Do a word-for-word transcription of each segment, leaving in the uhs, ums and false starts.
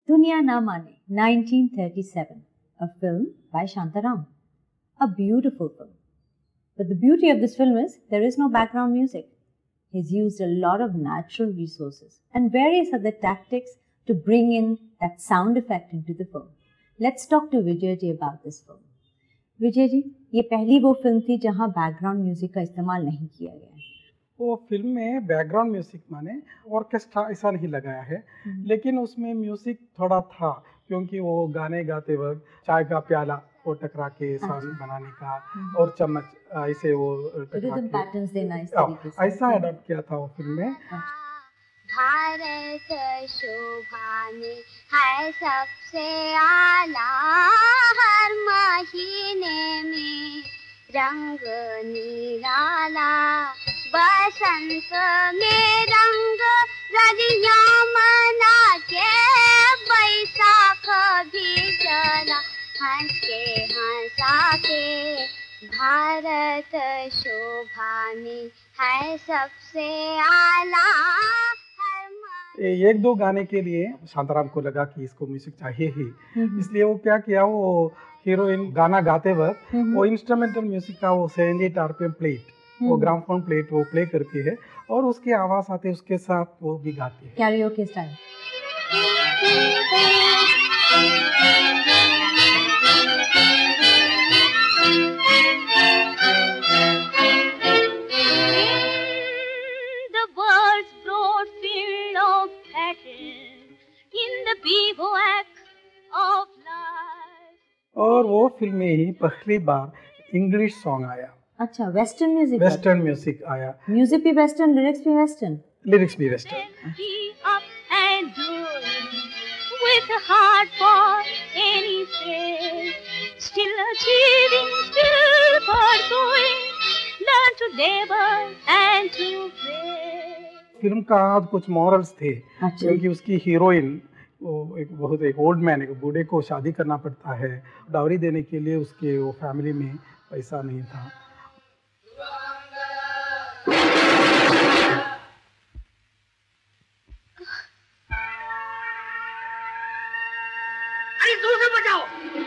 Duniya Na Mane, nineteen thirty-seven, a film by Shantaram. A beautiful film. But the beauty of this film is there is no background music. He's used a lot of natural resources and various other tactics to bring in that sound effect into the film. Let's talk to Vijay ji about this film. Vijay ji, ये पहली वो film थी जहां background music का इस्तेमाल नहीं किया गया है। वो फिल्म में बैकग्राउंड म्यूजिक माने ऑर्केस्ट्रा ऐसा नहीं लगाया है, लेकिन उसमें म्यूजिक थोड़ा था क्योंकि वो गाने गाते वक्त चाय का प्याला वो टकरा के सॉन्ग बनाने का और चम्मच ऐसे वो टकरा पैटर्न्स देना इस तरीके से ऐसा अडॉप्ट किया था वो फिल्म में। भारत शोभा में है सबसे आला, हर महीने में रंग निराला, बसंत में रंग रलियां मना के, बैसाख भी चला हंस के हंसा के, भारत शोभा में है सबसे आला। एक दो गाने के लिए शांताराम को लगा कि इसको म्यूजिक चाहिए ही, इसलिए वो क्या किया, वो हीरोइन गाना गाते वक्त वो इंस्ट्रूमेंटल म्यूजिक का वो सेवेंटी एट आरपीएम प्लेट, वो ग्रामोफोन प्लेट वो प्ले करती है और उसकी आवाज आते उसके साथ वो भी गाती है कैरियोके स्टाइल। और वो फिल्म में ही पहली बार इंग्लिश सॉन्ग आया। अच्छा, वेस्टर्न म्यूजिक वेस्टर्न म्यूजिक आया। म्यूजिक भी वेस्टर्न, लिरिक्स भी वेस्टर्न। लिरिक्स भी वेस्टर्न। फिल्म का कुछ मॉरल्स थे, क्योंकि उसकी हीरोइन वो एक बहुत एक ओल्ड मैन, एक बूढ़े को शादी करना पड़ता है, डावरी देने के लिए उसके वो फैमिली में पैसा नहीं था। अरे दूर से बचाओ।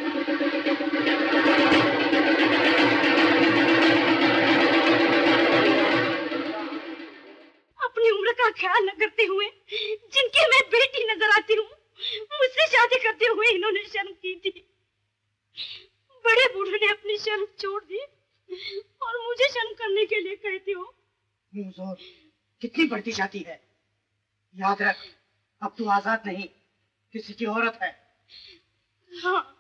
अपनी उम्र का ख्याल न करते हुए जिनकी मैं बेटी नजर आती हूँ, मुझसे शादी करते हुए इन्होंने शर्म की थी। बड़े बूढ़े ने अपनी शर्म छोड़ दी और मुझे शर्म करने के लिए कहते हो। कितनी बढ़ती जाती है, याद रख अब तू आजाद नहीं, किसी की औरत है। हाँ,